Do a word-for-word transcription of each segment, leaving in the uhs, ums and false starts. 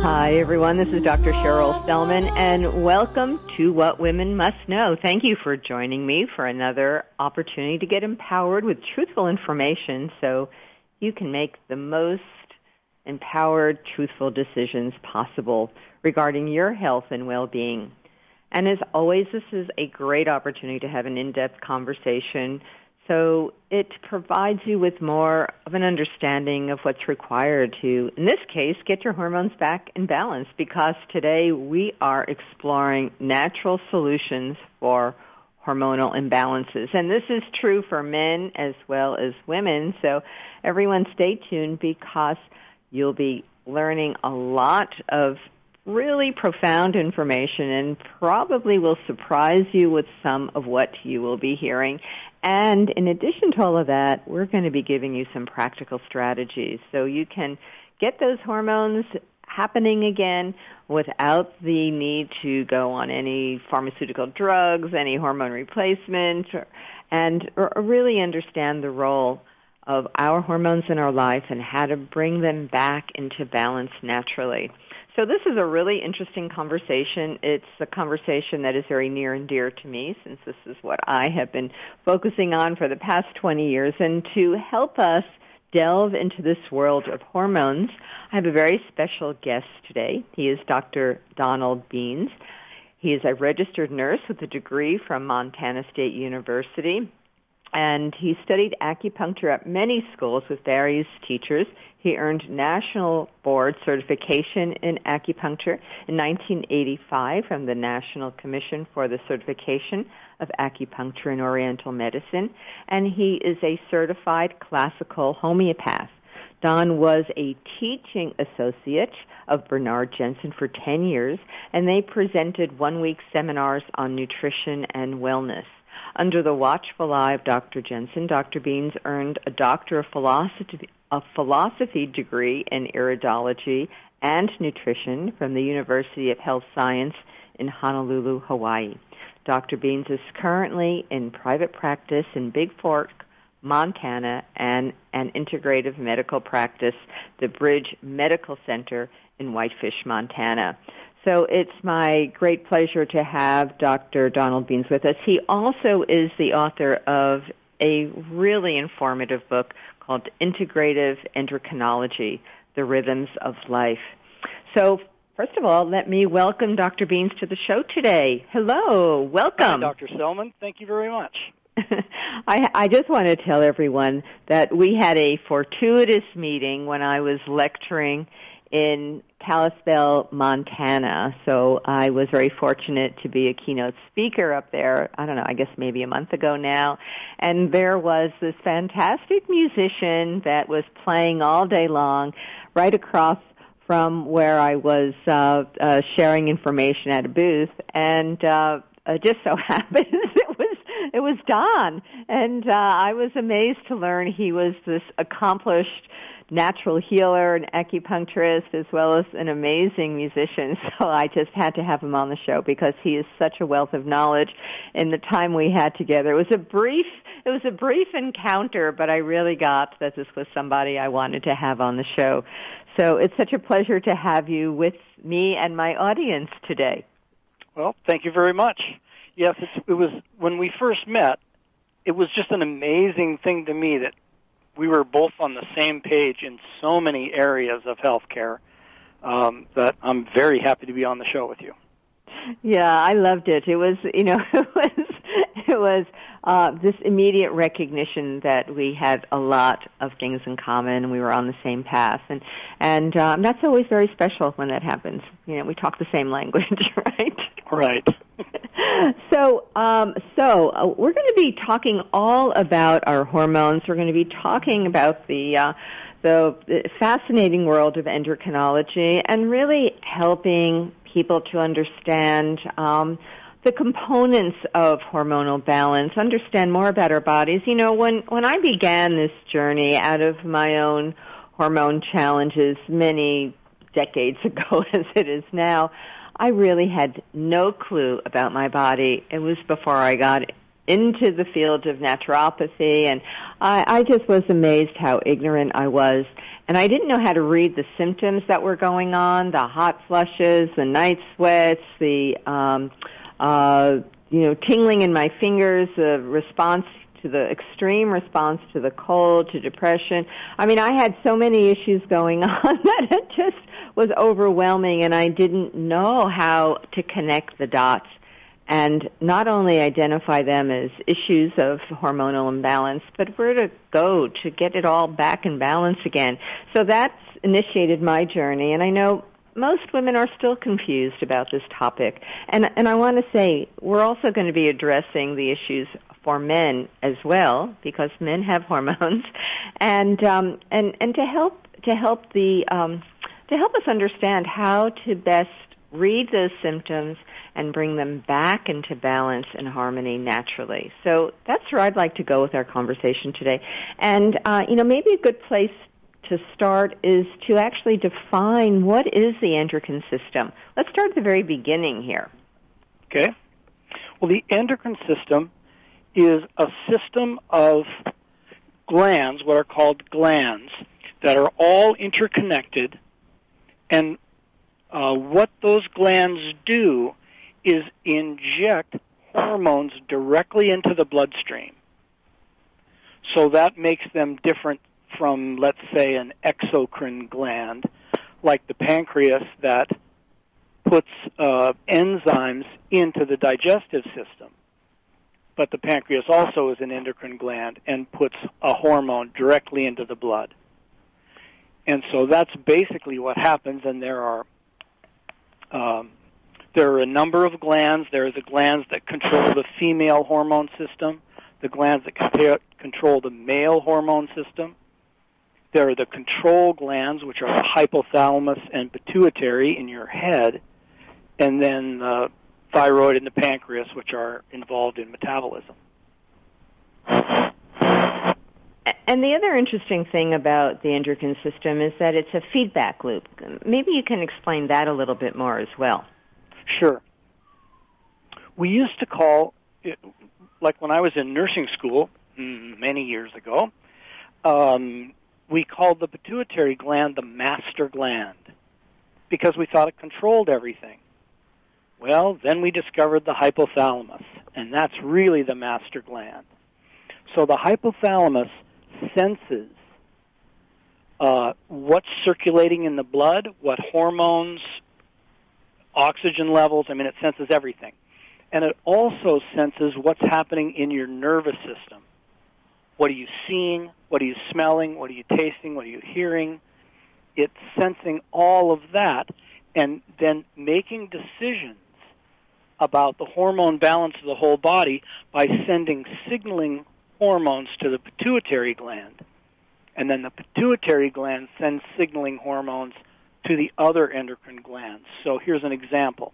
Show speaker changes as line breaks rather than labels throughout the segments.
Hi, everyone. This is Doctor Cheryl Spellman, and welcome to What Women Must Know. Thank you for joining me for another opportunity to get empowered with truthful information so you can make the most empowered, truthful decisions possible regarding your health and well-being. And as always, this is a great opportunity to have an in-depth conversation, so it provides you with more of an understanding of what's required to, in this case, get your hormones back in balance, because today we are exploring natural solutions for hormonal imbalances. And this is true for men as well as women, so everyone stay tuned because you'll be learning a lot of really profound information and probably will surprise you with some of what you will be hearing. And in addition to all of that, we're going to be giving you some practical strategies so you can get those hormones happening again without the need to go on any pharmaceutical drugs, any hormone replacement, or, and or really understand the role of our hormones in our life and how to bring them back into balance naturally. So this is a really interesting conversation. It's a conversation that is very near and dear to me, since this is what I have been focusing on for the past twenty years. And to help us delve into this world of hormones, I have a very special guest today. He is Doctor Donald Beans. He is a registered nurse with a degree from Montana State University, and he studied acupuncture at many schools with various teachers. He earned national board certification in acupuncture in nineteen eighty-five from the National Commission for the Certification of Acupuncture and Oriental Medicine, and he is a certified classical homeopath. Don was a teaching associate of Bernard Jensen for ten years, and they presented one-week seminars on nutrition and wellness. Under the watchful eye of Doctor Jensen, Doctor Beans earned a Doctor of Philosophy, a philosophy degree in iridology and nutrition from the University of Health Science in Honolulu, Hawaii. Doctor Beans is currently in private practice in Big Fork, Montana, and an integrative medical practice, the Bridge Medical Center in Whitefish, Montana. So it's my great pleasure to have Doctor Donald Beans with us. He also is the author of a really informative book called Integrative Endocrinology, The Rhythms of Life. So first of all, let me welcome Doctor Beans to the show today. Hello, welcome.
Hi, Doctor Spellman. Thank you very much.
I, I just want to tell everyone that we had a fortuitous meeting when I was lecturing in Kalispell, Montana. So I was very fortunate to be a keynote speaker up there, I don't know, I guess maybe a month ago now. And there was this fantastic musician that was playing all day long right across from where I was uh, uh, sharing information at a booth. And uh, it just so happens it was it was Don. And uh, I was amazed to learn he was this accomplished natural healer, an acupuncturist, as well as an amazing musician. So I just had to have him on the show because he is such a wealth of knowledge in the time we had together. It was a brief, it was a brief encounter, but I really got that this was somebody I wanted to have on the show. So it's such a pleasure to have you with me and my audience today.
Well, thank you very much. Yes, it's, it was, when we first met, it was just an amazing thing to me that we were both on the same page in so many areas of healthcare um, that I'm very happy to be on the show with you.
Yeah, I loved it. It was, you know, it was, it was uh, this immediate recognition that we had a lot of things in common and we were on the same path. And, and um, that's always very special when that happens. You know, we talk the same language, right?
Right.
So, um, so uh, we're going to be talking all about our hormones. We're going to be talking about the, uh, the the fascinating world of endocrinology and really helping people to understand um, the components of hormonal balance, understand more about our bodies. You know, when when I began this journey out of my own hormone challenges many decades ago, as it is now, I really had no clue about my body. It was before I got into the field of naturopathy, and I, I just was amazed how ignorant I was. And I didn't know how to read the symptoms that were going on, the hot flushes, the night sweats, the, um, uh, you know, tingling in my fingers, the response to the extreme response to the cold, to depression. I mean, I had so many issues going on that it just was overwhelming, and I didn't know how to connect the dots and not only identify them as issues of hormonal imbalance, but where to go to get it all back in balance again. So that's initiated my journey, and I know most women are still confused about this topic. And, and I want to say we're also going to be addressing the issues for men as well, because men have hormones, and um, and and to help to help the um, to help us understand how to best read those symptoms and bring them back into balance and harmony naturally. So that's where I'd like to go with our conversation today. And, uh, you know, maybe a good place to start is to actually define what is the endocrine system. Let's start at the very beginning here.
Okay. Well, the endocrine system is a system of glands, what are called glands, that are all interconnected, and uh, what those glands do is inject hormones directly into the bloodstream. So that makes them different from, let's say, an exocrine gland, like the pancreas that puts uh, enzymes into the digestive system. But the pancreas also is an endocrine gland and puts a hormone directly into the blood. And so that's basically what happens, and there are um, there are a number of glands. There are the glands that control the female hormone system, the glands that compare, control the male hormone system. There are the control glands, which are the hypothalamus and pituitary in your head, and then the thyroid and the pancreas, which are involved in metabolism.
And the other interesting thing about the endocrine system is that it's a feedback loop. Maybe you can explain that a little bit more as well.
Sure. We used to call, it, like when I was in nursing school many years ago, um, we called the pituitary gland the master gland because we thought it controlled everything. Well, then we discovered the hypothalamus, and that's really the master gland. So the hypothalamus senses uh, what's circulating in the blood, what hormones, oxygen levels. I mean, it senses everything. And it also senses what's happening in your nervous system. What are you seeing? What are you smelling? What are you tasting? What are you hearing? It's sensing all of that and then making decisions about the hormone balance of the whole body by sending signaling hormones to the pituitary gland. And then the pituitary gland sends signaling hormones to the other endocrine glands. So here's an example.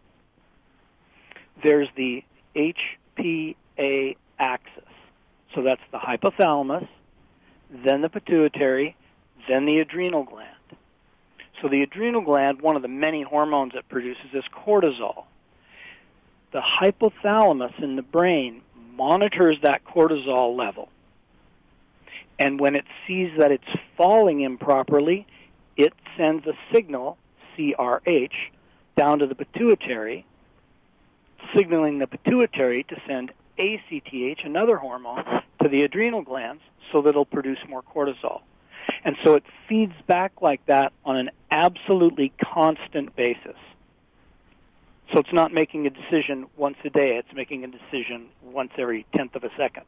There's the H P A axis. So that's the hypothalamus, then the pituitary, then the adrenal gland. So the adrenal gland, one of the many hormones it produces, is cortisol. The hypothalamus in the brain monitors that cortisol level. And when it sees that it's falling improperly, it sends a signal, C R H, down to the pituitary, signaling the pituitary to send A C T H, another hormone, to the adrenal glands so that it'll produce more cortisol. And so it feeds back like that on an absolutely constant basis. So it's not making a decision once a day, it's making a decision once every tenth of a second.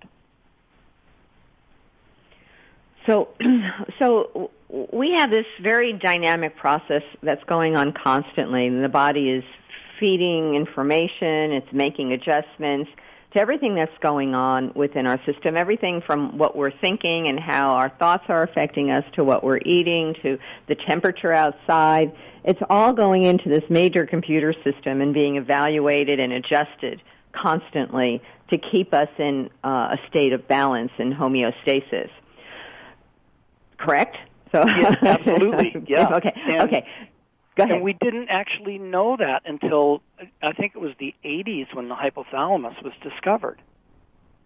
So, so we have this very dynamic process that's going on constantly, and the body is feeding information, it's making adjustments to everything that's going on within our system, everything from what we're thinking and how our thoughts are affecting us to what we're eating to the temperature outside. It's all going into this major computer system and being evaluated and adjusted constantly to keep us in uh, a state of balance and homeostasis. Correct?
So yes, absolutely. Yeah.
Okay.
And,
okay. Go ahead.
And we didn't actually know that until I think it was the eighties when the hypothalamus was discovered.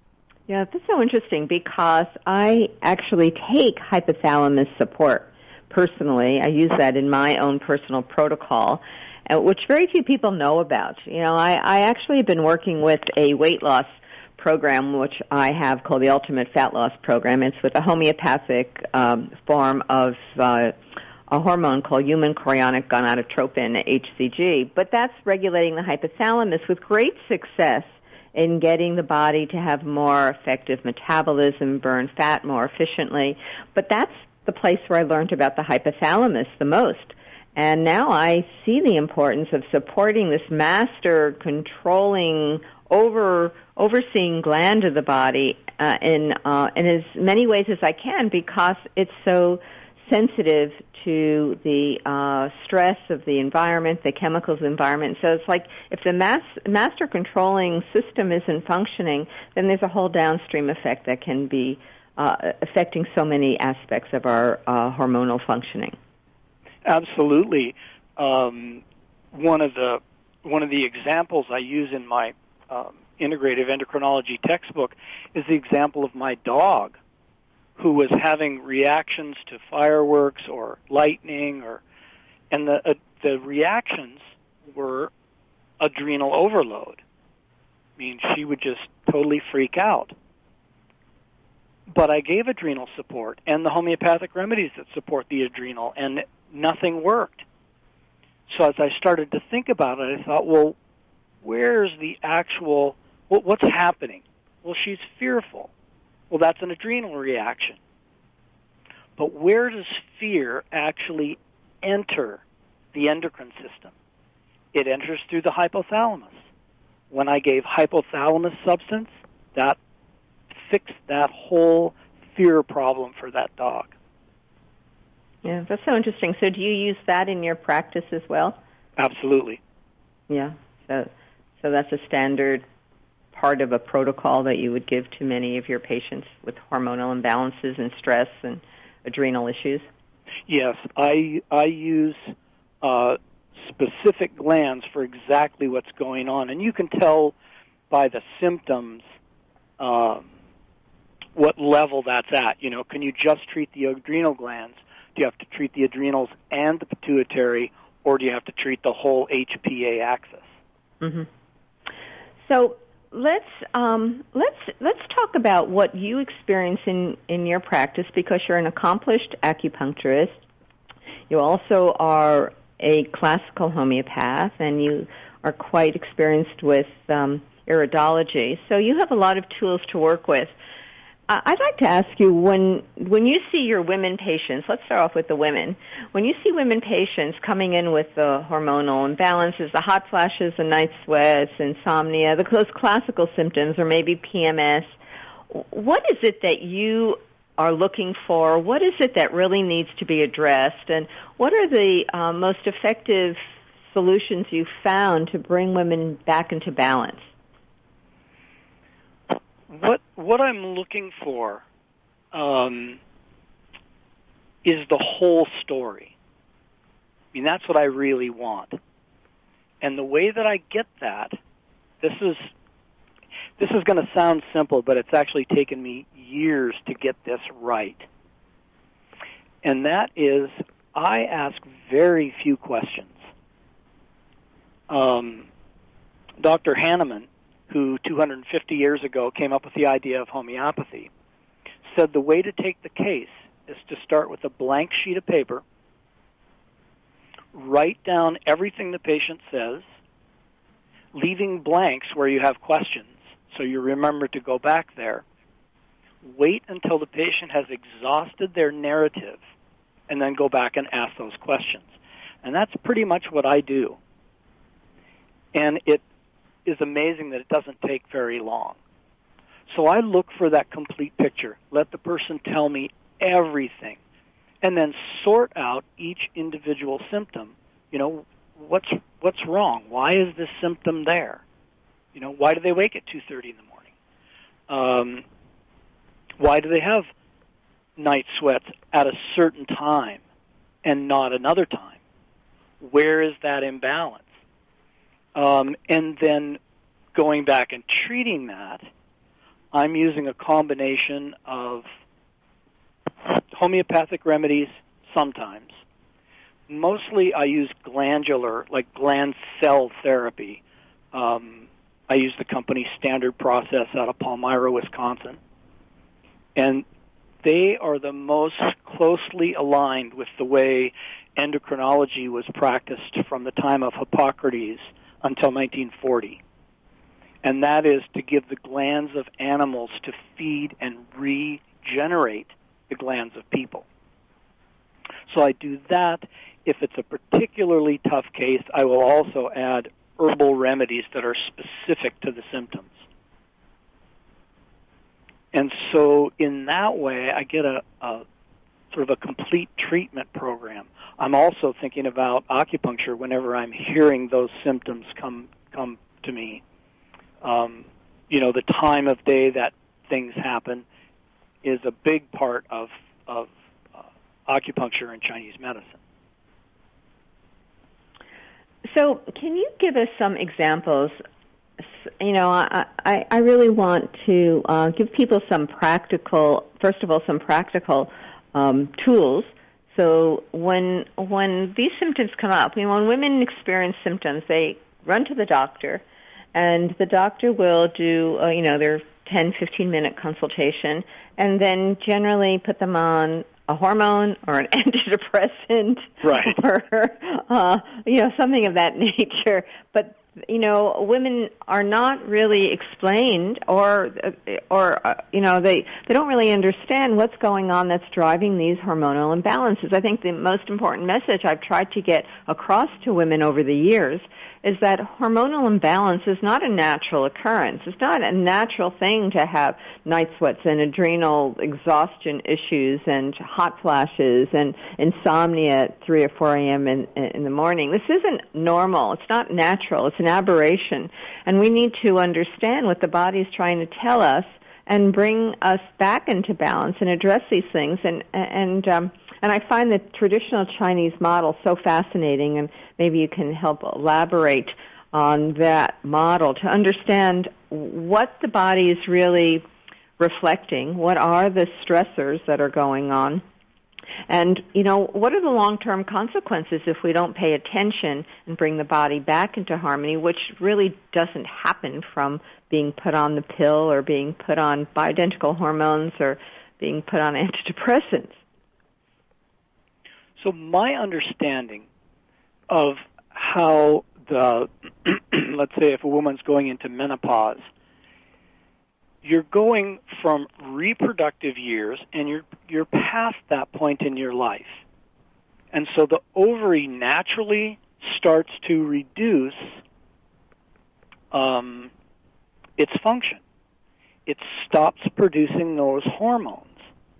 Yeah, that's so interesting because I actually take hypothalamus support personally. I use that in my own personal protocol, uh, which very few people know about. You know, I, I actually have been working with a weight loss program, which I have called the Ultimate Fat Loss Program. It's with a homeopathic um, form of uh, a hormone called human chorionic gonadotropin, H C G. But that's regulating the hypothalamus with great success in getting the body to have more effective metabolism, burn fat more efficiently. But that's the place where I learned about the hypothalamus the most. And now I see the importance of supporting this master controlling, over overseeing gland of the body uh, in, uh, in as many ways as I can, because it's so sensitive to the uh, stress of the environment, the chemicals of the environment. So it's like if the mass, master controlling system isn't functioning, then there's a whole downstream effect that can be uh, affecting so many aspects of our uh, hormonal functioning.
Absolutely. Um, one of the one of the examples I use in my um, integrative endocrinology textbook is the example of my dog, who was having reactions to fireworks or lightning, or and the uh, the reactions were adrenal overload. I mean, she would just totally freak out. But I gave adrenal support and the homeopathic remedies that support the adrenal, and nothing worked. So as I started to think about it, I thought, well, where's the actual, what, what's happening? Well, she's fearful. Well, that's an adrenal reaction. But where does fear actually enter the endocrine system? It enters through the hypothalamus. When I gave hypothalamus substance, that fixed that whole fear problem for that dog.
Yeah, that's so interesting. So do you use that in your practice as well?
Absolutely.
Yeah, so so that's a standard part of a protocol that you would give to many of your patients with hormonal imbalances and stress and adrenal issues?
Yes, I I use uh, specific glands for exactly what's going on, and you can tell by the symptoms uh, what level that's at. You know, can you just treat the adrenal glands? Do you have to treat the adrenals and the pituitary, or do you have to treat the whole H P A axis?
Mm-hmm. So let's um, let's let's talk about what you experience in, in your practice, because you're an accomplished acupuncturist. You also are a classical homeopath, and you are quite experienced with um, iridology. So you have a lot of tools to work with. I'd like to ask you, when when you see your women patients, let's start off with the women. When you see women patients coming in with the hormonal imbalances, the hot flashes, the night sweats, insomnia, the, those classical symptoms, or maybe P M S, what is it that you are looking for? What is it that really needs to be addressed? And what are the uh, most effective solutions you've found to bring women back into balance?
What what I'm looking for um, is the whole story. I mean, that's what I really want. And the way that I get that, this is this is going to sound simple, but it's actually taken me years to get this right. And that is, I ask very few questions. Um, Doctor Hahnemann, who two hundred fifty years ago came up with the idea of homeopathy, said the way to take the case is to start with a blank sheet of paper, write down everything the patient says, leaving blanks where you have questions, so you remember to go back there. Wait until the patient has exhausted their narrative, and then go back and ask those questions. And that's pretty much what I do. And it is amazing that it doesn't take very long. So I look for that complete picture. Let the person tell me everything, and then sort out each individual symptom. You know, what's what's wrong? Why is this symptom there? You know, why do they wake at two thirty in the morning? Um, why do they have night sweats at a certain time and not another time? Where is that imbalance? Um, and then going back and treating that, I'm using a combination of homeopathic remedies sometimes. Mostly I use glandular, like gland cell therapy. Um, I use the company Standard Process out of Palmyra, Wisconsin. And they are the most closely aligned with the way endocrinology was practiced from the time of Hippocrates until nineteen forty. And that is to give the glands of animals to feed and regenerate the glands of people. So I do that. If it's a particularly tough case, I will also add herbal remedies that are specific to the symptoms. And so in that way, I get a, a sort of a complete treatment program. I'm also thinking about acupuncture whenever I'm hearing those symptoms come come to me. Um, you know, the time of day that things happen is a big part of, of uh, acupuncture and Chinese medicine.
So can you give us some examples? You know, I, I, I really want to uh, give people some practical, first of all, some practical um, tools. So when when these symptoms come up, you know, when women experience symptoms, they run to the doctor, and the doctor will do, uh, you know, their ten, fifteen-minute consultation, and then generally put them on a hormone or an antidepressant,
right,
or uh, you know, something of that nature. But you know, women are not really explained, or or uh, you know, they they don't really understand what's going on that's driving these hormonal imbalances. I think the most important message I've tried to get across to women over the years is that hormonal imbalance is not a natural occurrence. It's not a natural thing to have night sweats and adrenal exhaustion issues and hot flashes and insomnia at three or four a.m. in, in the morning. This isn't normal. It's not natural. It's an aberration. And we need to understand what the body is trying to tell us and bring us back into balance and address these things. And, and, um, And I find the traditional Chinese model so fascinating, and maybe you can help elaborate on that model to understand what the body is really reflecting, what are the stressors that are going on, and, you know, what are the long-term consequences if we don't pay attention and bring the body back into harmony, which really doesn't happen from being put on the pill or being put on bioidentical hormones or being put on antidepressants.
So my understanding of how the, let's say if a woman's going into menopause, you're going from reproductive years and you're you're past that point in your life. And so the ovary naturally starts to reduce um, its function. It stops producing those hormones.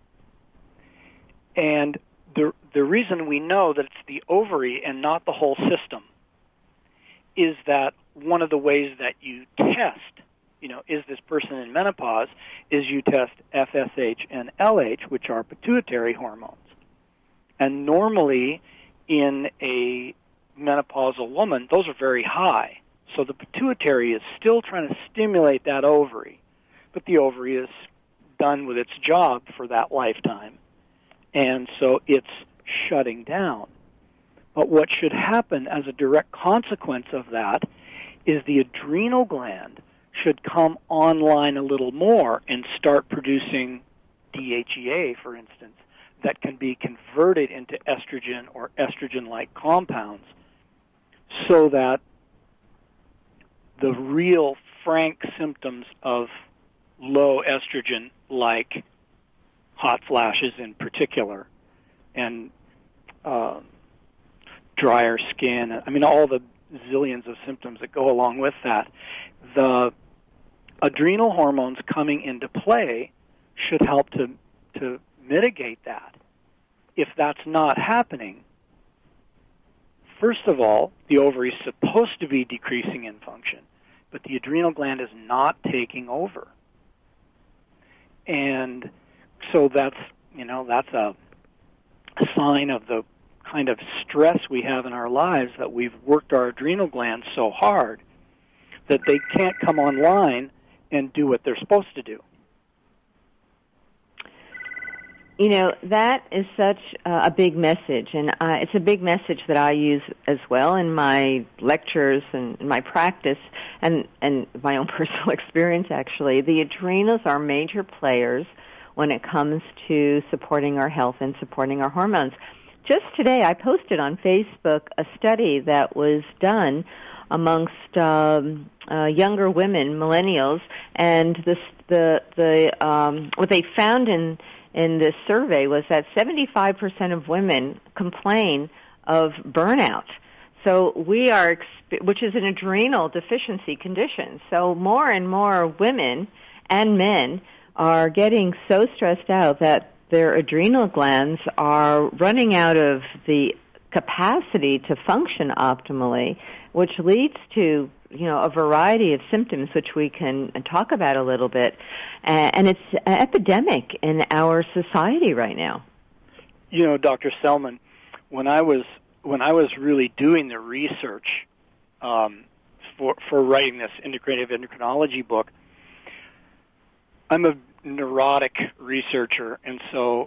And the the reason we know that it's the ovary and not the whole system is that one of the ways that you test, you know, is this person in menopause, is you test F S H and L H, which are pituitary hormones. And normally in a menopausal woman, those are very high. So the pituitary is still trying to stimulate that ovary, but the ovary is done with its job for that lifetime. And so it's shutting down. But what should happen as a direct consequence of that is the adrenal gland should come online a little more and start producing D H E A, for instance, that can be converted into estrogen or estrogen-like compounds so that the real frank symptoms of low estrogen, like hot flashes in particular, and uh, drier skin, I mean, all the zillions of symptoms that go along with that, the adrenal hormones coming into play should help to, to mitigate that. If that's not happening, first of all, the ovary is supposed to be decreasing in function, but the adrenal gland is not taking over. And so that's, you know, that's a sign of the kind of stress we have in our lives, that we've worked our adrenal glands so hard that they can't come online and do what they're supposed to do.
You know, that is such uh, a big message, and uh, it's a big message that I use as well in my lectures and in my practice and, and my own personal experience, actually. The adrenals are major players when it comes to supporting our health and supporting our hormones. Just today, I posted on Facebook a study that was done amongst um, uh, younger women, millennials, and this, the the um, what they found in in this survey was that seventy-five percent of women complain of burnout. So we are, which is an adrenal deficiency condition. So more and more women and men are getting so stressed out that their adrenal glands are running out of the capacity to function optimally, which leads to, you know, a variety of symptoms which we can talk about a little bit. Uh, and it's an epidemic in our society right now.
You know, Doctor Selman, when I was when I was really doing the research um, for for writing this integrative endocrinology book, I'm a neurotic researcher, and so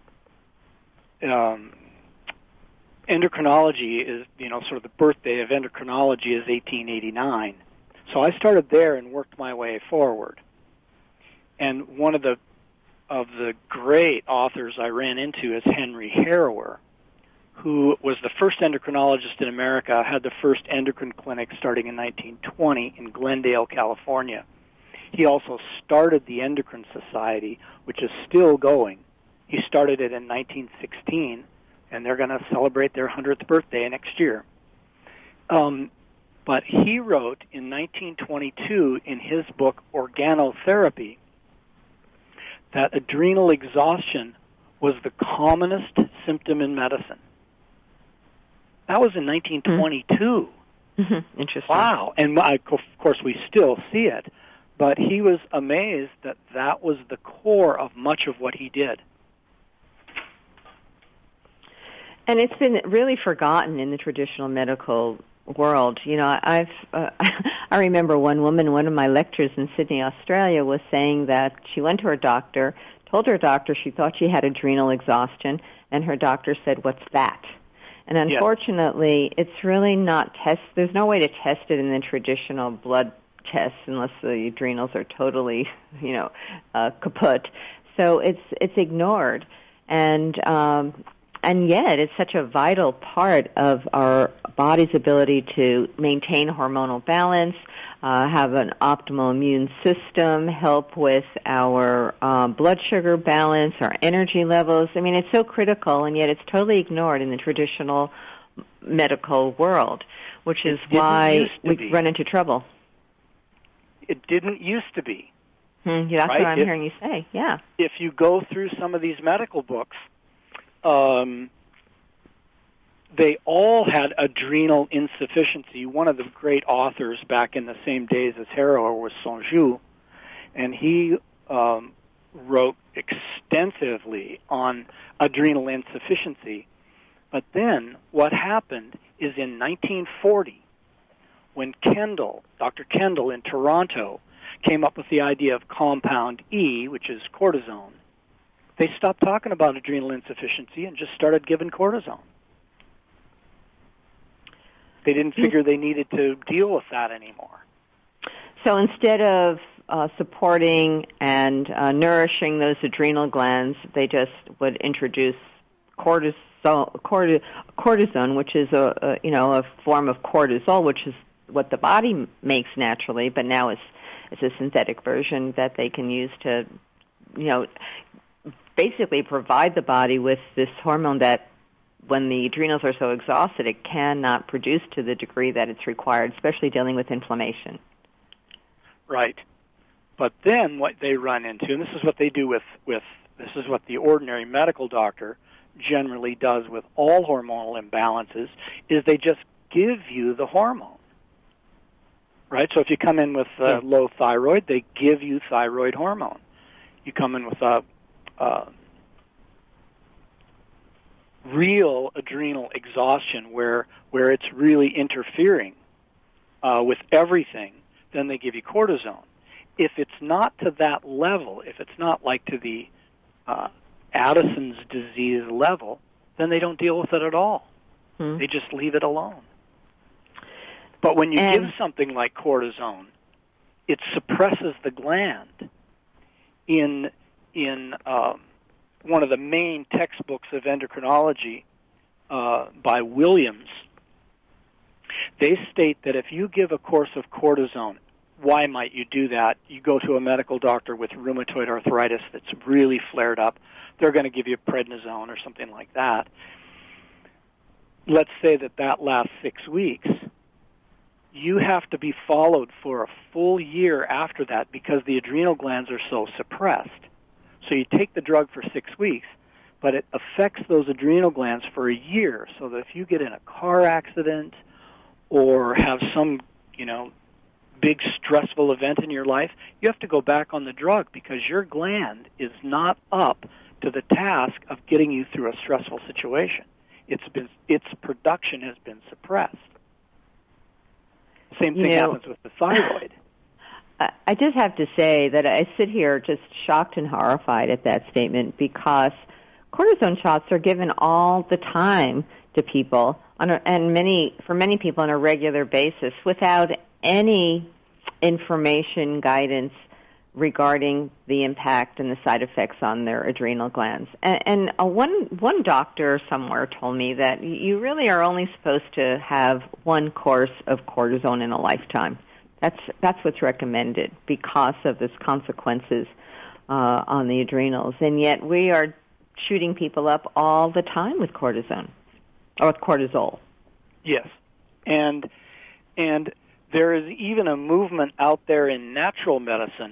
um, endocrinology is, you know, sort of the birthday of endocrinology is eighteen eighty-nine. So I started there and worked my way forward. And one of the of the great authors I ran into is Henry Harrower, who was the first endocrinologist in America, had the first endocrine clinic starting in nineteen twenty in Glendale, California. He also started the Endocrine Society, which is still going. He started it in nineteen sixteen, and they're going to celebrate their hundredth birthday next year. Um, but he wrote in nineteen twenty-two in his book Organotherapy that adrenal exhaustion was the commonest symptom in medicine. That was in nineteen twenty-two.
Mm-hmm. Interesting.
Wow. And I, of course, we still see it. But he was amazed that that was the core of much of what he did.
And it's been really forgotten in the traditional medical world. You know, I've uh, I remember one woman, one of my lectures in Sydney, Australia, was saying that she went to her doctor, told her doctor she thought she had adrenal exhaustion, and her doctor said, "What's that?" And unfortunately, yes. It's really not test. There's no way to test it in the traditional blood tests unless the adrenals are totally, you know, uh, kaput. So it's it's ignored, and um, and yet it's such a vital part of our body's ability to maintain hormonal balance, uh, have an optimal immune system, help with our um, blood sugar balance, our energy levels. I mean, it's so critical, and yet it's totally ignored in the traditional medical world, which is why we be. run into trouble.
It didn't used to be.
Hmm, yeah, that's
right?
what I'm
if,
hearing you say, yeah.
If you go through some of these medical books, um, they all had adrenal insufficiency. One of the great authors back in the same days as Harrower was Sonju, and he um, wrote extensively on adrenal insufficiency. But then what happened is in nineteen forty, when Kendall, Doctor Kendall in Toronto, came up with the idea of compound E, which is cortisone, they stopped talking about adrenal insufficiency and just started giving cortisone. They didn't figure they needed to deal with that anymore.
So instead of uh, supporting and uh, nourishing those adrenal glands, they just would introduce cortisone, cortisone, which is a, a you know a form of cortisol, which is what the body makes naturally, but now it's it's a synthetic version that they can use to, you know, basically provide the body with this hormone that, when the adrenals are so exhausted, it cannot produce to the degree that it's required, especially dealing with inflammation.
Right. But then what they run into, and this is what they do with, with this is what the ordinary medical doctor generally does with all hormonal imbalances, is they just give you the hormone. Right? So if you come in with uh, yeah. low thyroid, they give you thyroid hormone. You come in with a uh, real adrenal exhaustion where where it's really interfering uh, with everything, then they give you cortisone. If it's not to that level, if it's not like to the uh, Addison's disease level, then they don't deal with it at all.
Hmm.
They just leave it alone. But when you
and
give something like cortisone, it suppresses the gland. In in um, one of the main textbooks of endocrinology uh, by Williams, they state that if you give a course of cortisone, why might you do that? You go to a medical doctor with rheumatoid arthritis that's really flared up. They're going to give you prednisone or something like that. Let's say that that lasts six weeks. You have to be followed for a full year after that because the adrenal glands are so suppressed. So you take the drug for six weeks, but it affects those adrenal glands for a year, so that if you get in a car accident or have some, you know, big stressful event in your life, you have to go back on the drug because your gland is not up to the task of getting you through a stressful situation. It's been, its production has been suppressed. Same thing you know, happens with the thyroid.
I just have to say that I sit here just shocked and horrified at that statement because cortisone shots are given all the time to people on a, and many for many people on a regular basis without any information, guidance regarding the impact and the side effects on their adrenal glands. And, and uh, one one doctor somewhere told me that you really are only supposed to have one course of cortisone in a lifetime. That's that's what's recommended because of its consequences uh, on the adrenals. And yet we are shooting people up all the time with cortisone or with cortisol.
Yes, and and there is even a movement out there in natural medicine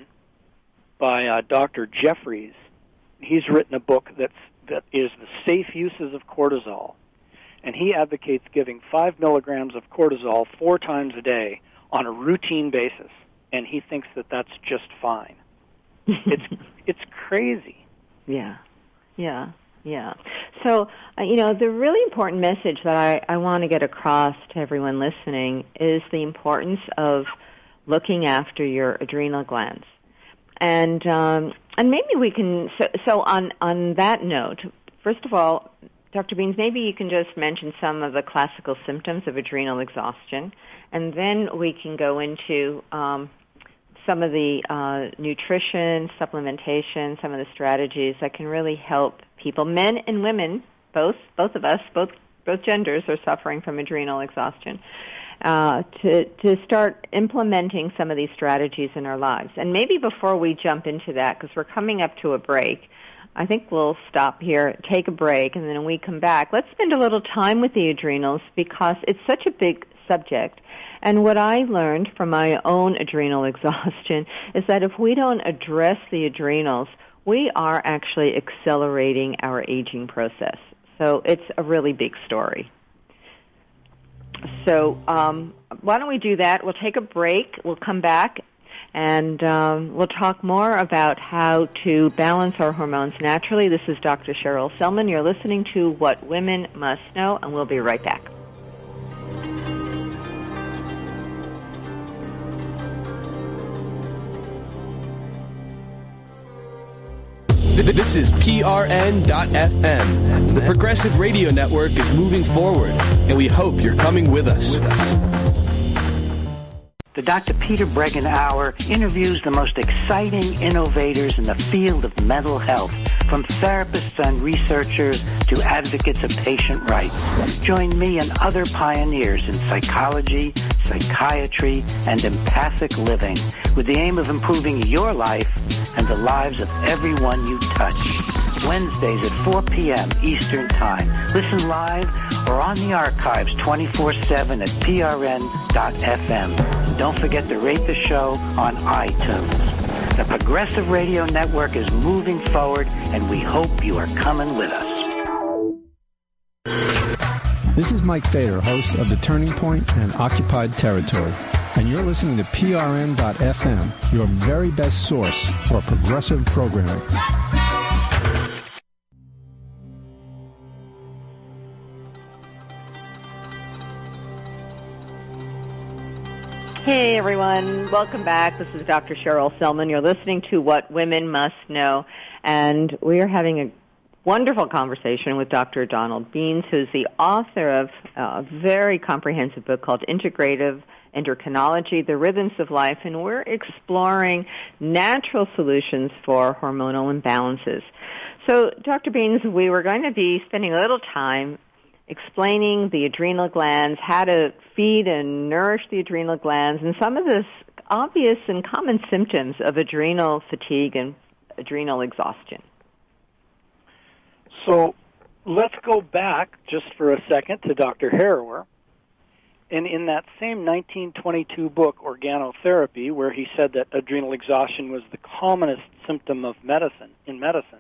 by uh, Doctor Jeffries. He's written a book that's, that is the safe uses of cortisol, and he advocates giving five milligrams of cortisol four times a day on a routine basis, and he thinks that that's just fine. It's it's crazy.
Yeah, yeah, yeah. So, uh, you know, the really important message that I, I want to get across to everyone listening is the importance of looking after your adrenal glands. And um, and maybe we can, so, so on, on that note, first of all, Doctor Beans, maybe you can just mention some of the classical symptoms of adrenal exhaustion, and then we can go into um, some of the uh, nutrition, supplementation, some of the strategies that can really help people, men and women, both both of us, both both genders are suffering from adrenal exhaustion, uh, to to start implementing some of these strategies in our lives. And maybe before we jump into that, because we're coming up to a break, I think we'll stop here, take a break, and then when we come back, let's spend a little time with the adrenals because it's such a big subject. And what I learned from my own adrenal exhaustion is that if we don't address the adrenals, we are actually accelerating our aging process. So it's a really big story. So um, why don't we do that? We'll take a break. We'll come back. And um, we'll talk more about how to balance our hormones naturally. This is Doctor Cheryl Selman. You're listening to What Women Must Know, and we'll be right back.
This is P R N dot F M. The Progressive Radio Network is moving forward, and we hope you're coming with us.
The Doctor Peter Breggin Hour interviews the most exciting innovators in the field of mental health, from therapists and researchers to advocates of patient rights. Join me and other pioneers in psychology, psychiatry, and empathic living with the aim of improving your life and the lives of everyone you touch. Wednesdays at four p.m. Eastern Time. Listen live or on the archives twenty-four seven at P R N dot F M. Don't forget to rate the show on iTunes. The Progressive Radio Network is moving forward, and we hope you are coming with us.
This is Mike Fader, host of The Turning Point and Occupied Territory, and you're listening to P R N dot F M, your very best source for progressive programming.
Hey, everyone. Welcome back. This is Doctor Cheryl Selman. You're listening to What Women Must Know, and we are having a wonderful conversation with Doctor Donald Beans, who's the author of a very comprehensive book called Integrative Endocrinology, The Rhythms of Life, and we're exploring natural solutions for hormonal imbalances. So, Doctor Beans, we were going to be spending a little time explaining the adrenal glands, how to feed and nourish the adrenal glands, and some of the obvious and common symptoms of adrenal fatigue and adrenal exhaustion.
So let's go back just for a second to Doctor Harrower. And in that same nineteen twenty-two book, Organotherapy, where he said that adrenal exhaustion was the commonest symptom of medicine, in medicine,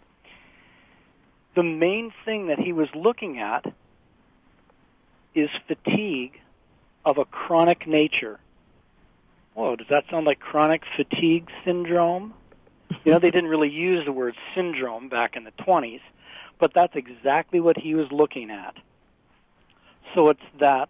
the main thing that he was looking at is fatigue of a chronic nature. Whoa, does that sound like chronic fatigue syndrome? You know, they didn't really use the word syndrome back in the twenties, but that's exactly what he was looking at. So it's that,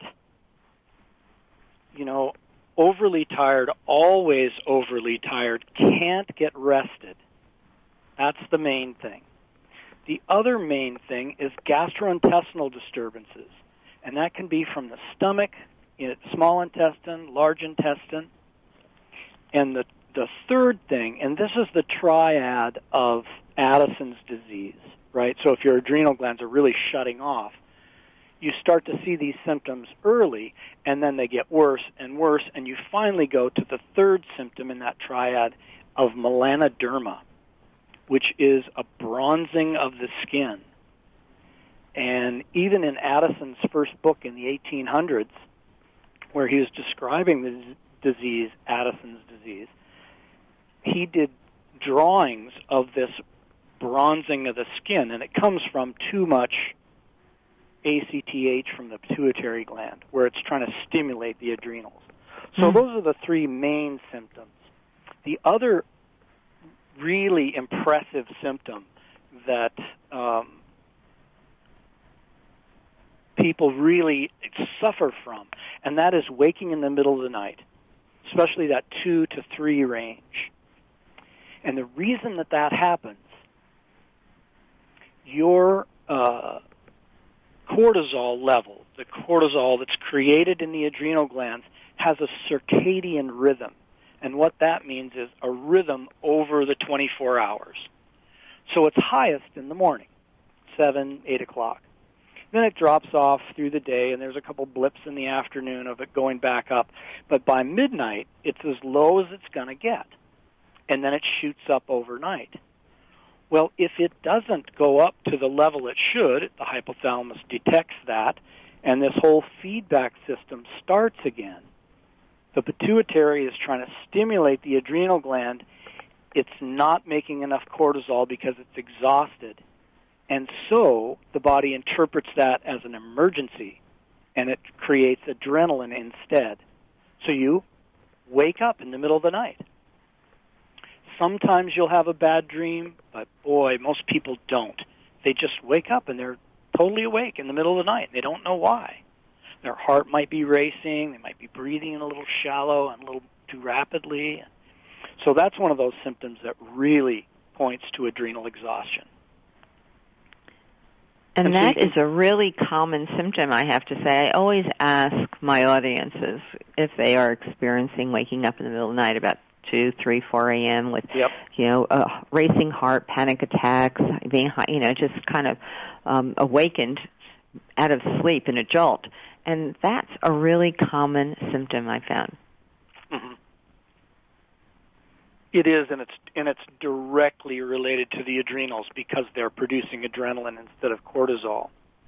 you know, overly tired, always overly tired, can't get rested. That's the main thing. The other main thing is gastrointestinal disturbances, and that can be from the stomach, small intestine, large intestine. And the, the third thing, and this is the triad of Addison's disease, right? So if your adrenal glands are really shutting off, you start to see these symptoms early, and then they get worse and worse, and you finally go to the third symptom in that triad of melanoderma, which is a bronzing of the skin. And even in Addison's first book in the eighteen hundreds, where he was describing the disease, Addison's disease, he did drawings of this bronzing of the skin, and it comes from too much A C T H from the pituitary gland, where it's trying to stimulate the adrenals. So mm-hmm. those are the three main symptoms. The other really impressive symptom that um, people really suffer from, and that is waking in the middle of the night, especially that two to three range. And the reason that that happens, your uh, cortisol level, the cortisol that's created in the adrenal glands, has a circadian rhythm. And what that means is a rhythm over the twenty-four hours. So it's highest in the morning, seven, eight o'clock. Then it drops off through the day, and there's a couple blips in the afternoon of it going back up. But by midnight, it's as low as it's going to get. And then it shoots up overnight. Well, if it doesn't go up to the level it should, the hypothalamus detects that, and this whole feedback system starts again. The pituitary is trying to stimulate the adrenal gland. It's not making enough cortisol because it's exhausted. And so the body interprets that as an emergency, and it creates adrenaline instead. So you wake up in the middle of the night. Sometimes you'll have a bad dream, but boy, most people don't. They just wake up and they're totally awake in the middle of the night. They don't know why. Their heart might be racing. They might be breathing a little shallow and a little too rapidly. So that's one of those symptoms that really points to adrenal exhaustion.
And, and that
so
is a really common symptom, I have to say. I always ask my audiences if they are experiencing waking up in the middle of the night about two, three, four a.m. with,
yep.
you know, a racing heart, panic attacks, being, you know, just kind of um, awakened out of sleep in a jolt. And that's a really common symptom I found.
Mm-hmm. It is, and it's and it's directly related to the adrenals because they're producing adrenaline instead of cortisol.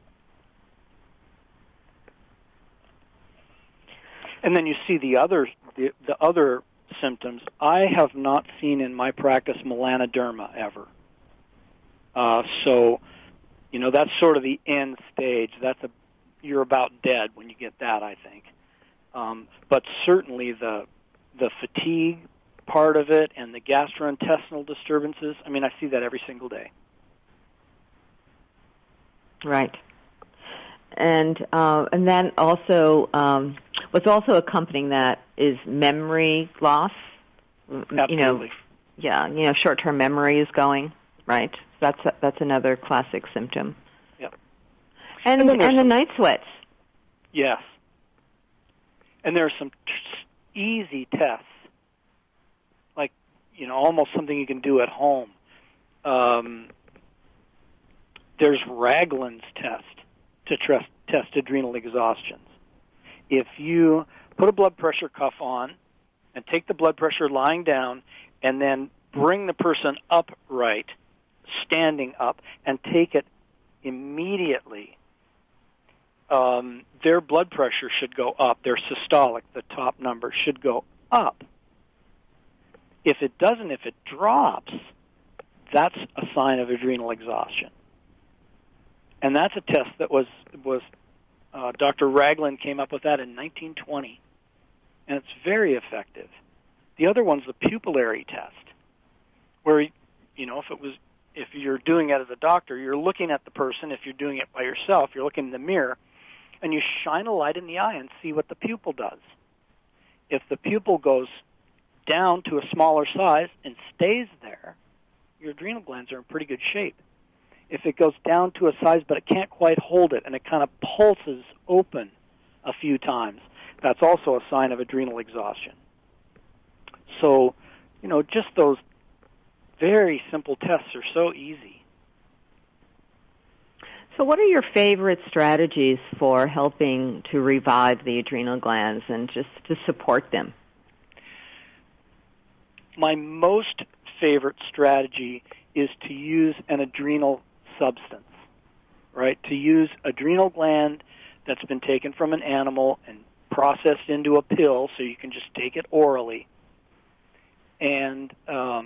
And then you see the other the, the other symptoms. I have not seen in my practice melanoderma ever. Uh, so, you know, that's sort of the end stage. That's a you're about dead when you get that, I think. Um, but certainly the the fatigue part of it and the gastrointestinal disturbances, I mean, I see that every single day.
Right. And uh, and then also, um, what's also accompanying that is memory loss.
Absolutely.
You know, yeah, you know, short-term memory is going, right? That's a, that's another classic symptom.
Yep.
And
and,
and the some, night sweats.
Yes. And there are some t- easy tests, like, you know, almost something you can do at home. Um, there's Ragland's test to trust, test adrenal exhaustions. If you put a blood pressure cuff on and take the blood pressure lying down and then bring the person upright, standing up, and take it immediately, um, their blood pressure should go up. Their systolic, the top number, should go up. If it doesn't, if it drops, that's a sign of adrenal exhaustion. And that's a test that was, was uh, Doctor Ragland came up with that in nineteen twenty, and it's very effective. The other one's the pupillary test, where, you know, if it was, if you're doing it as a doctor, you're looking at the person. If you're doing it by yourself, you're looking in the mirror, and you shine a light in the eye and see what the pupil does. If the pupil goes down to a smaller size and stays there, your adrenal glands are in pretty good shape. If it goes down to a size but it can't quite hold it and it kind of pulses open a few times, that's also a sign of adrenal exhaustion. So, you know, just those very simple tests are so easy.
So what are your favorite strategies for helping to revive the adrenal glands and just to support them?
My most favorite strategy is to use an adrenal substance, right? To use adrenal gland that's been taken from an animal and processed into a pill so you can just take it orally. And um,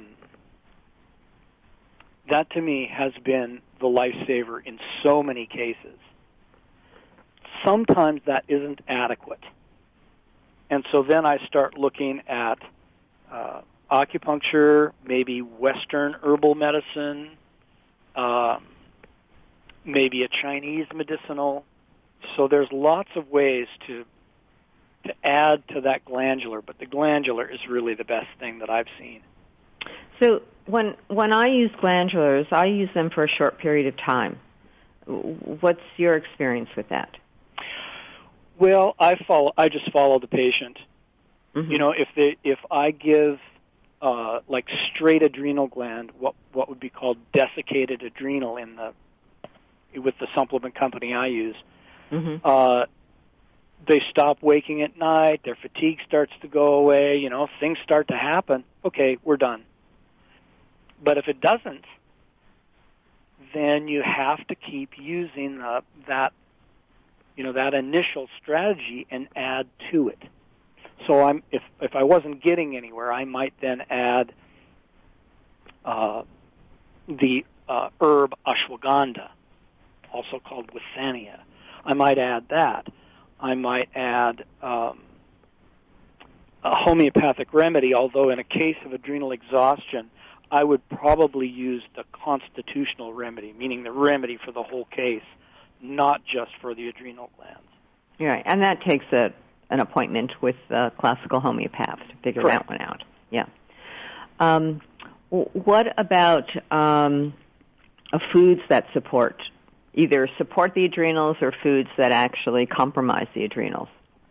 that, to me, has been the lifesaver in so many cases. Sometimes that isn't adequate. And so then I start looking at uh, acupuncture, maybe Western herbal medicine, um, maybe a Chinese medicinal. So there's lots of ways to to add to that glandular, but the glandular is really the best thing that I've seen.
So when when I use glandulars, I use them for a short period of time. What's your experience with that?
Well, I follow. I just follow the patient.
Mm-hmm.
You know, if they if I give uh, like straight adrenal gland, what what would be called desiccated adrenal in the with the supplement company I use,
mm-hmm.
uh, they stop waking at night. Their fatigue starts to go away. You know, things start to happen. Okay, we're done. But if it doesn't, then you have to keep using the, that, you know, that initial strategy and add to it. So I'm, if if I wasn't getting anywhere, I might then add uh, the uh, herb ashwagandha, also called withania. I might add that. I might add um, a homeopathic remedy, although in a case of adrenal exhaustion, I would probably use the constitutional remedy, meaning the remedy for the whole case, not just for the adrenal glands.
Right, and that takes a, an appointment with a classical homeopath to figure
Correct.
that one out. Yeah. Um, what about um, uh, foods that support, either support the adrenals or foods that actually compromise the adrenals?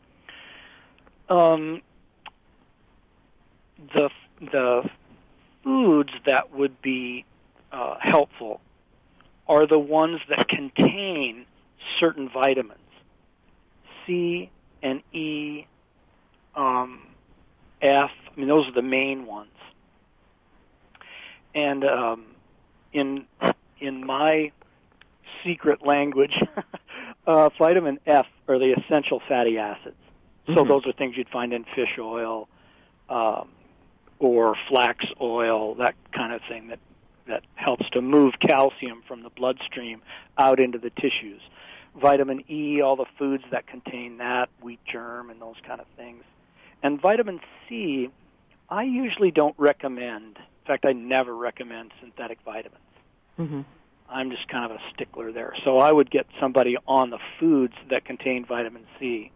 Um, the the foods that would be uh, helpful are the ones that contain certain vitamins, C and E, um, F. I mean, those are the main ones. And um, in in my secret language, uh, vitamin F are the essential fatty acids. So
Mm-hmm.
those are things you'd find in fish oil, um, or flax oil, that kind of thing that, that helps to move calcium from the bloodstream out into the tissues. Vitamin E, all the foods that contain that, wheat germ and those kind of things. And vitamin C, I usually don't recommend. In fact, I never recommend synthetic vitamins.
Mm-hmm.
I'm just kind of a stickler there. So I would get somebody on the foods that contain vitamin C.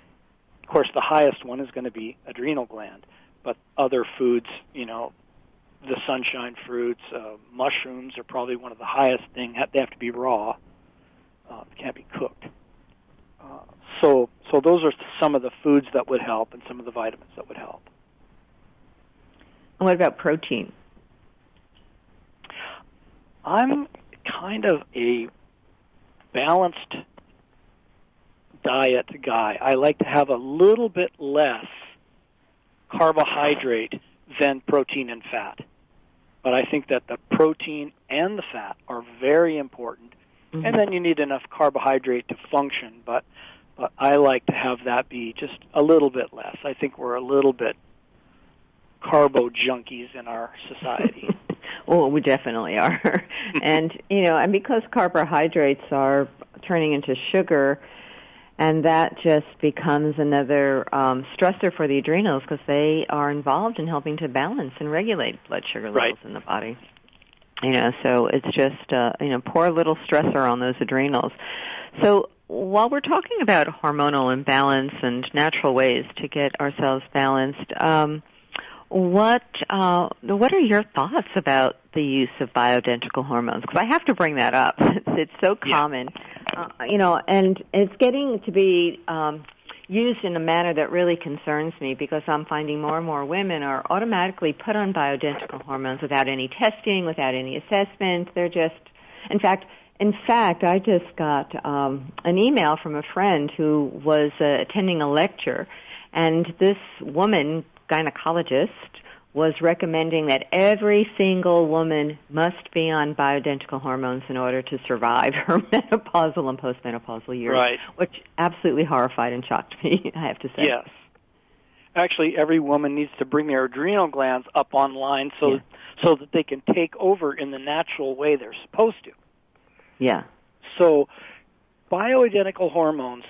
Of course, the highest one is going to be adrenal gland, but other foods, you know, the sunshine fruits. Uh, mushrooms are probably one of the highest thing. They have to be raw. Uh, can't be cooked. Uh, so, so those are some of the foods that would help, and some of the vitamins that would help.
And what about protein?
I'm kind of a balanced diet guy. I like to have a little bit less carbohydrate than protein and fat. But I think that the protein and the fat are very important. Mm-hmm. And then you need enough carbohydrate to function, but but I like to have that be just a little bit less. I think we're a little bit carbo junkies in our society.
Well, we definitely are. And, you know, and because carbohydrates are turning into sugar, and that just becomes another um, stressor for the adrenals because they are involved in helping to balance and regulate blood sugar levels
right.
in the body. You know, so it's just, uh, you know, poor little stressor on those adrenals. So while we're talking about hormonal imbalance and natural ways to get ourselves balanced, um, what uh, what are your thoughts about the use of bioidentical hormones? Because I have to bring that up. It's, it's so common, yeah. uh, you know, and it's getting to be um, used in a manner that really concerns me because I'm finding more and more women are automatically put on bioidentical hormones without any testing, without any assessment. They're just, in fact, in fact, I just got um, an email from a friend who was uh, attending a lecture, and this woman, gynecologist, was recommending that every single woman must be on bioidentical hormones in order to survive her menopausal and postmenopausal years,
right.
which absolutely horrified and shocked me, I have to say.
Yes. Actually, every woman needs to bring their adrenal glands up online so, yeah. so that they can take over in the natural way they're supposed to.
Yeah.
So bioidentical hormones,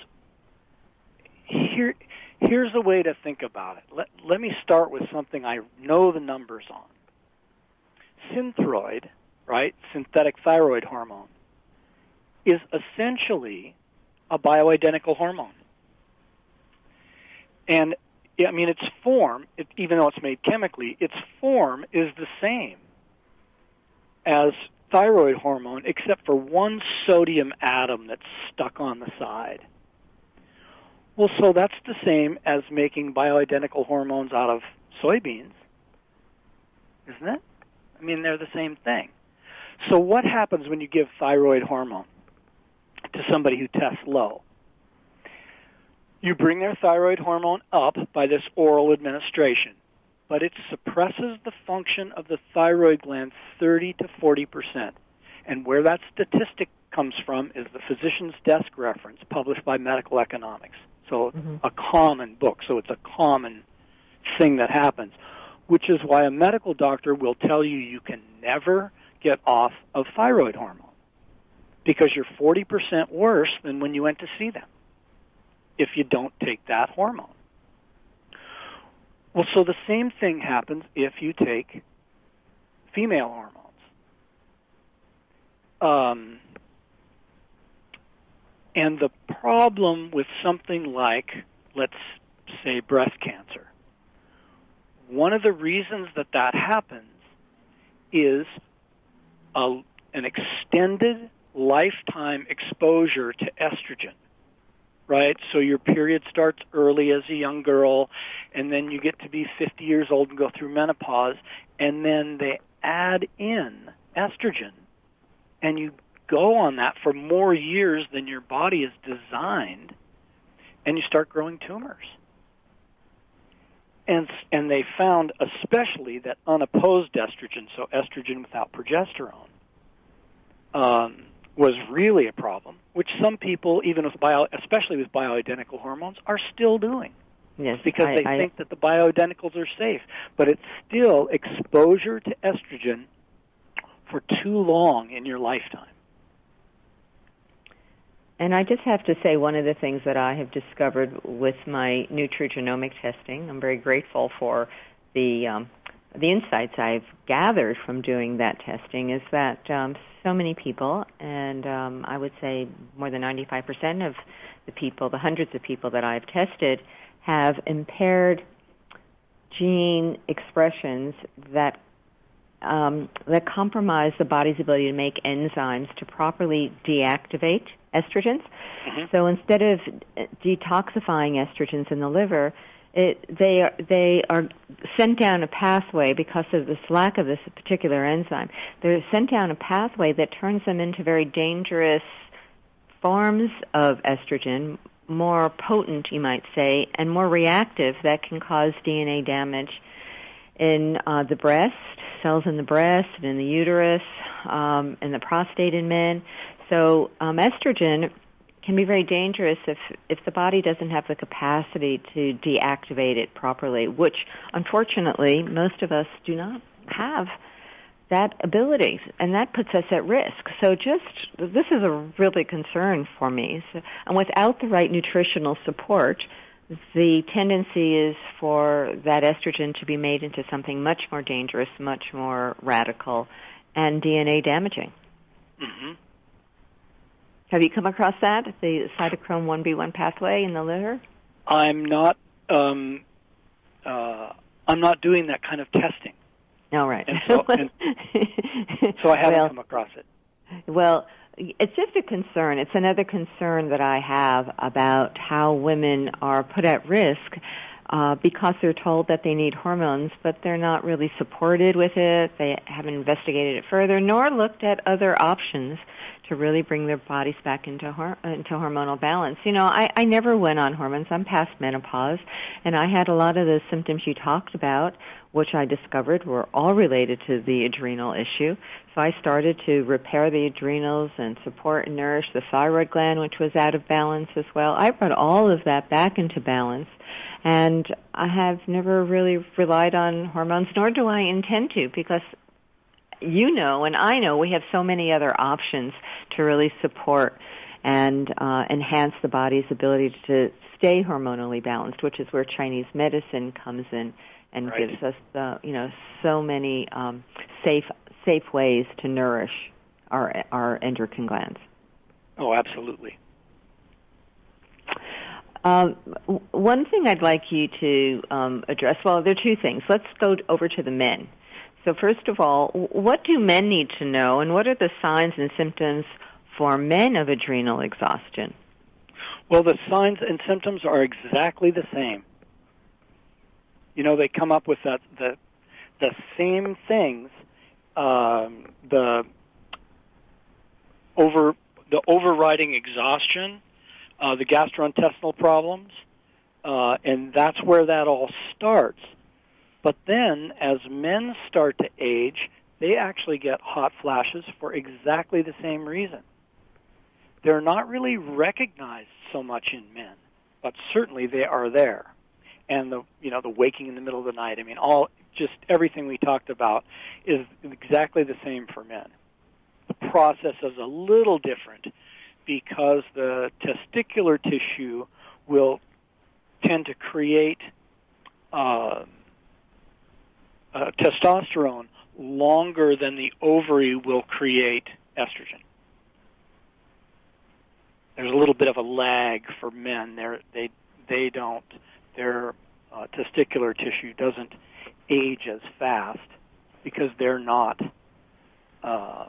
here... Here's a way to think about it. Let, let me start with something I know the numbers on. Synthroid, right, synthetic thyroid hormone, is essentially a bioidentical hormone. And, I mean, its form, it, even though it's made chemically, its form is the same as thyroid hormone except for one sodium atom that's stuck on the side. Well, so that's the same as making bioidentical hormones out of soybeans, isn't it? I mean, they're the same thing. So what happens when you give thyroid hormone to somebody who tests low? You bring their thyroid hormone up by this oral administration, but it suppresses the function of the thyroid gland thirty to forty percent. And where that statistic comes from is the Physician's Desk reference published by Medical Economics. So mm-hmm. a common book, so it's a common thing that happens, which is why a medical doctor will tell you you can never get off of thyroid hormone because you're forty percent worse than when you went to see them if you don't take that hormone. Well, so the same thing happens if you take female hormones. Um... And the problem with something like, let's say, breast cancer, one of the reasons that that happens is a, an extended lifetime exposure to estrogen, right? So your period starts early as a young girl, and then you get to be fifty years old and go through menopause, and then they add in estrogen, and you go on that for more years than your body is designed, and you start growing tumors. And and they found especially that unopposed estrogen, so estrogen without progesterone, um, was really a problem, which some people, even with bio, especially with bioidentical hormones, are still doing.
Yes,
because
I,
they
I,
think that the bioidenticals are safe. But it's still exposure to estrogen for too long in your lifetime.
And I just have to say one of the things that I have discovered with my nutrigenomic testing, I'm very grateful for the um, the insights I've gathered from doing that testing, is that um, so many people, and um, I would say more than ninety-five percent of the people, the hundreds of people that I've tested, have impaired gene expressions that um, that compromise the body's ability to make enzymes to properly deactivate estrogens. Mm-hmm. So instead of detoxifying estrogens in the liver, it, they are, they are sent down a pathway because of this lack of this particular enzyme. They're sent down a pathway that turns them into very dangerous forms of estrogen, more potent, you might say, and more reactive, that can cause D N A damage in uh, the breast, cells in the breast, and in the uterus, um, in the prostate in men. So um, estrogen can be very dangerous if, if the body doesn't have the capacity to deactivate it properly, which, unfortunately, most of us do not have that ability, and that puts us at risk. So just, this is a really concern for me. So, and without the right nutritional support, the tendency is for that estrogen to be made into something much more dangerous, much more radical, and D N A damaging.
Mm-hmm.
Have you come across that, the cytochrome one B one pathway in the liver?
I'm not. Um, uh, I'm not doing that kind of testing.
All right.
And so, and, so I haven't
well,
come across it.
Well, it's just a concern. It's another concern that I have about how women are put at risk uh, because they're told that they need hormones, but they're not really supported with it. They haven't investigated it further, nor looked at other options to really bring their bodies back into hor- into hormonal balance. You know, I, I never went on hormones. I'm past menopause, and I had a lot of the symptoms you talked about, which I discovered were all related to the adrenal issue. So I started to repair the adrenals and support and nourish the thyroid gland, which was out of balance as well. I brought all of that back into balance, and I have never really relied on hormones, nor do I intend to, because you know and I know we have so many other options to really support and uh, enhance the body's ability to stay hormonally balanced, which is where Chinese medicine comes in and
right.
gives us, uh, you know, so many um, safe safe ways to nourish our our endocrine glands.
Oh, absolutely.
Um, one thing I'd like you to um, address, well, there are two things. Let's go over to the men. So first of all, what do men need to know, and what are the signs and symptoms for men of adrenal exhaustion?
Well, the signs and symptoms are exactly the same. You know, they come up with that, the the same things. Um, the over the overriding exhaustion, uh, the gastrointestinal problems, uh, and that's where that all starts. But then, as men start to age, they actually get hot flashes for exactly the same reason. They're not really recognized so much in men, but certainly they are there. And the you know the waking in the middle of the night. I mean, all just everything we talked about is exactly the same for men. The process is a little different because the testicular tissue will tend to create uh, uh, testosterone longer than the ovary will create estrogen. There's a little bit of a lag for men. They're, they they don't. Their uh, testicular tissue doesn't age as fast because they're not. Uh,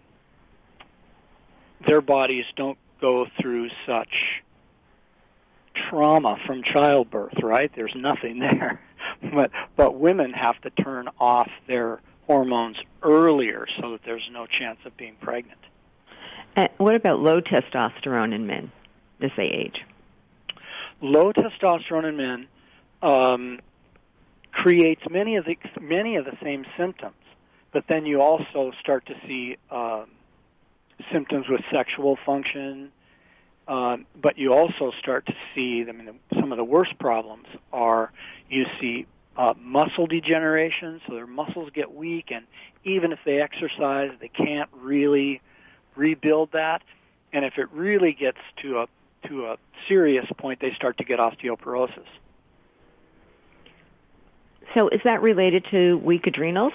their bodies don't go through such trauma from childbirth, right? There's nothing there. But but women have to turn off their hormones earlier so that there's no chance of being pregnant.
And what about low testosterone in men as they age?
Low testosterone in men um, creates many of the many of the same symptoms, but then you also start to see um, symptoms with sexual function. Um, but you also start to see, I mean, the, some of the worst problems are you see uh, muscle degeneration, so their muscles get weak, and even if they exercise, they can't really rebuild that. And if it really gets to a to a serious point, they start to get osteoporosis.
So is that related to weak adrenals?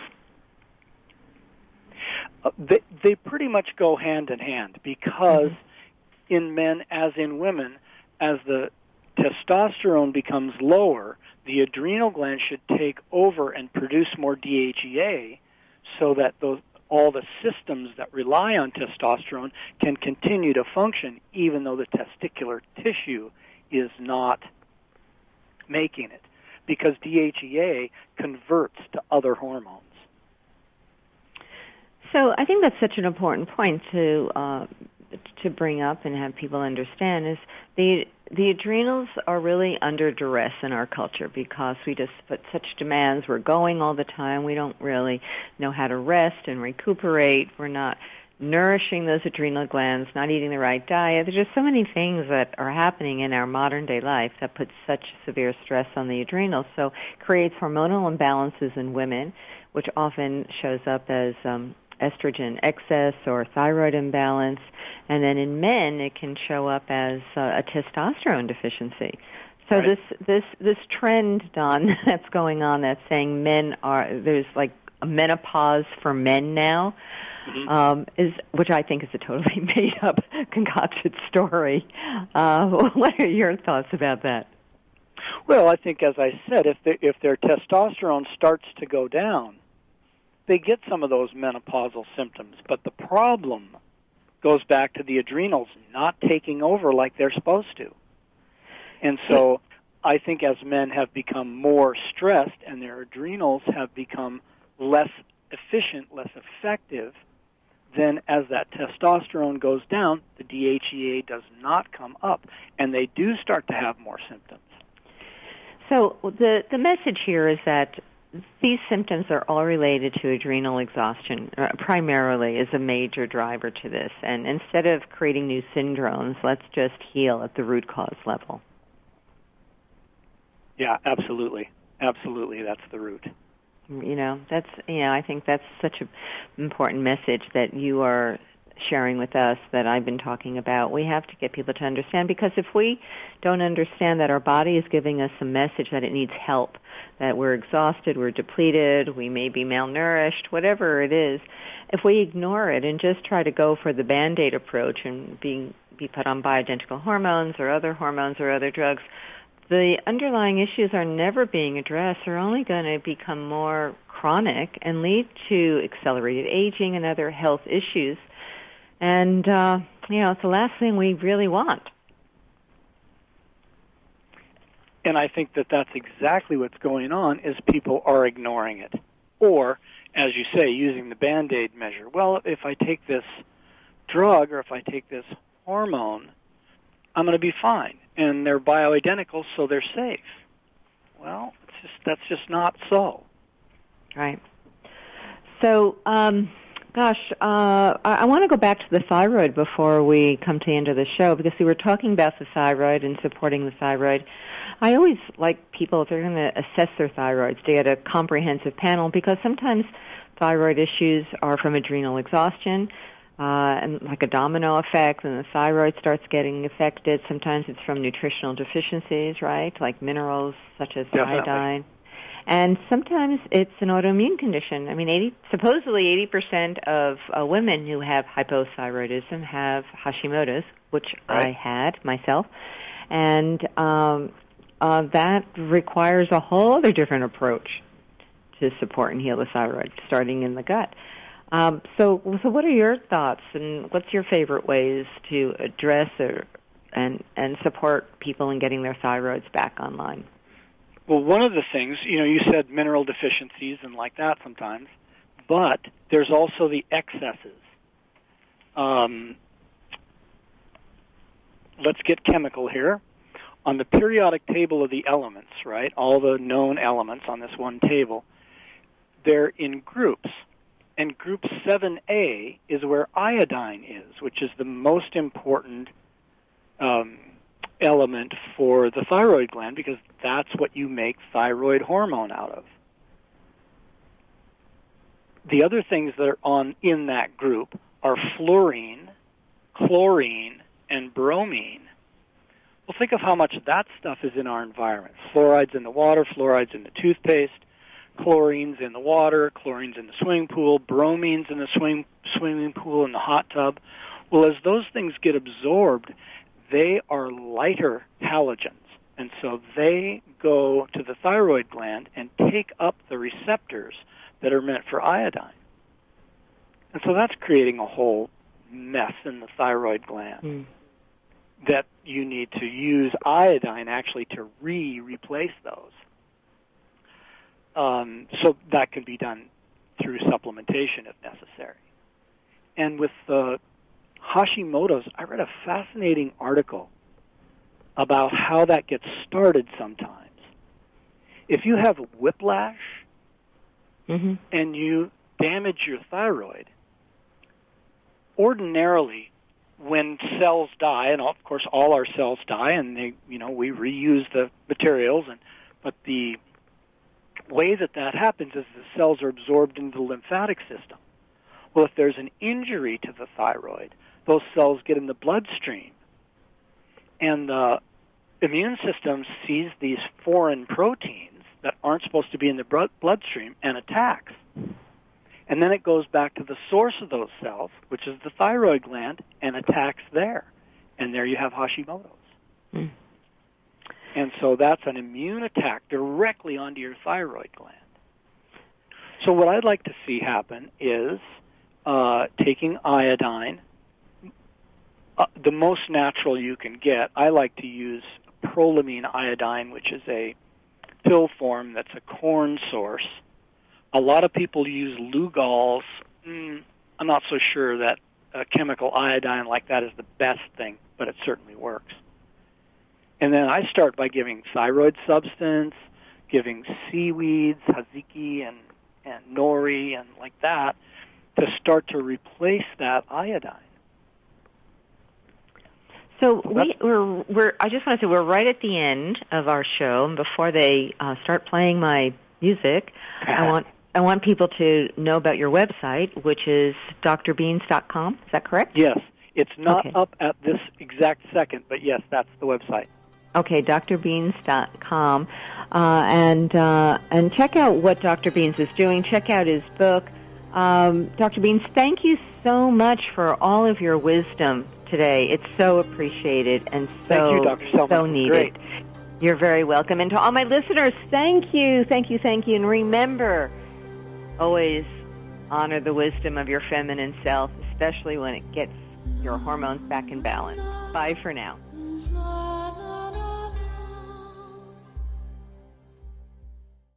Uh, they, they pretty much go hand in hand because mm-hmm. in men as in women, as the testosterone becomes lower, the adrenal gland should take over and produce more D H E A so that those all the systems that rely on testosterone can continue to function even though the testicular tissue is not making it, because D H E A converts to other hormones.
So I think that's such an important point to uh, to bring up and have people understand is the the adrenals are really under duress in our culture because we just put such demands. We're going all the time. We don't really know how to rest and recuperate. We're not nourishing those adrenal glands, not eating the right diet. There's just so many things that are happening in our modern day life that put such severe stress on the adrenals. So it creates hormonal imbalances in women, which often shows up as um, estrogen excess or thyroid imbalance. And then in men, it can show up as uh, a testosterone deficiency. So
right.
this this this trend, Don, that's going on, that's saying men are, there's like a menopause for men now, mm-hmm. um, is which I think is a totally made-up, concocted story. Uh, what are your thoughts about that?
Well, I think, as I said, if the, if their testosterone starts to go down, they get some of those menopausal symptoms. But the problem goes back to the adrenals not taking over like they're supposed to. And so I think as men have become more stressed and their adrenals have become less efficient, less effective, then as that testosterone goes down, the D H E A does not come up, and they do start to have more symptoms.
So the, the message here is that these symptoms are all related to adrenal exhaustion, uh, primarily is a major driver to this. And instead of creating new syndromes, let's just heal at the root cause level.
Yeah, absolutely. Absolutely, that's the root.
You know, that's, you know, I think that's such an important message that you are sharing with us that I've been talking about. We have to get people to understand, because if we don't understand that our body is giving us a message that it needs help, that we're exhausted, we're depleted, we may be malnourished, whatever it is, if we ignore it and just try to go for the Band-Aid approach and being, be put on bioidentical hormones or other hormones or other drugs, the underlying issues are never being addressed. They're only going to become more chronic and lead to accelerated aging and other health issues. And, uh, you know, it's the last thing we really want.
And I think that that's exactly what's going on, is people are ignoring it. Or, as you say, using the Band-Aid measure. Well, if I take this drug or if I take this hormone, I'm going to be fine. And they're bioidentical, so they're safe. Well, it's just, that's just not so.
Right. So, um, gosh, uh, I, I want to go back to the thyroid before we come to the end of the show, because we were talking about the thyroid and supporting the thyroid. I always like people, if they're going to assess their thyroids, to get a comprehensive panel, because sometimes thyroid issues are from adrenal exhaustion, uh, and like a domino effect, and the thyroid starts getting affected. Sometimes it's from nutritional deficiencies, right, like minerals such as
Definitely.
iodine. And sometimes it's an autoimmune condition. I mean, eighty, supposedly eighty percent of uh, women who have hypothyroidism have Hashimoto's, which
right.
I had myself. And um, uh, that requires a whole other different approach to support and heal the thyroid, starting in the gut. Um, so, so what are your thoughts, and what's your favorite ways to address or, and, and support people in getting their thyroids back online?
Well, one of the things, you know, you said mineral deficiencies and like that sometimes, but there's also the excesses. Um, let's get chemical here. On the periodic table of the elements, right, all the known elements on this one table, they're in groups. And group seven A is where iodine is, which is the most important um element for the thyroid gland, because that's what you make thyroid hormone out of. The other things that are on in that group are fluorine, chlorine, and bromine. Well, think of how much that stuff is in our environment. Fluoride's in the water, fluoride's in the toothpaste, chlorine's in the water, chlorine's in the swimming pool, bromine's in the swim, swimming pool and the hot tub. Well, as those things get absorbed, they are lighter halogens, and so they go to the thyroid gland and take up the receptors that are meant for iodine. And so that's creating a whole mess in the thyroid gland mm. that you need to use iodine actually to re-replace those. Um, so that can be done through supplementation if necessary. And with the Hashimoto's, I read a fascinating article about how that gets started sometimes. If you have whiplash mm-hmm. and you damage your thyroid, ordinarily when cells die, and of course all our cells die, and they, you know, we reuse the materials, and but the way that that happens is the cells are absorbed into the lymphatic system. Well, if there's an injury to the thyroid, those cells get in the bloodstream, and the immune system sees these foreign proteins that aren't supposed to be in the bloodstream and attacks. And then it goes back to the source of those cells, which is the thyroid gland, and attacks there. And there you have Hashimoto's. Mm. And so that's an immune attack directly onto your thyroid gland. So what I'd like to see happen is uh, taking iodine, uh, the most natural you can get. I like to use prolamine iodine, which is a pill form that's a corn source. A lot of people use Lugol's. Mm, I'm not so sure that a chemical iodine like that is the best thing, but it certainly works. And then I start by giving thyroid substance, giving seaweeds, haziki and, and nori and like that, to start to replace that iodine.
So we, we're, we're, I just want to say we're right at the end of our show, and before they uh, start playing my music, I want I want people to know about your website, which is d r beans dot com. Is that correct?
Yes. It's not
okay.
up at this exact second, but yes, that's the website.
Okay, d r beans dot com. Uh, and, uh, and check out what Doctor Beans is doing. Check out his book. Um, Doctor Beans, thank you so much for all of your wisdom today. It's so appreciated and so,
thank you, Doctor Selman.
so needed.
Great.
You're very welcome. And to all my listeners, thank you, thank you, thank you. And remember, always honor the wisdom of your feminine self, especially when it gets your hormones back in balance. Bye for now.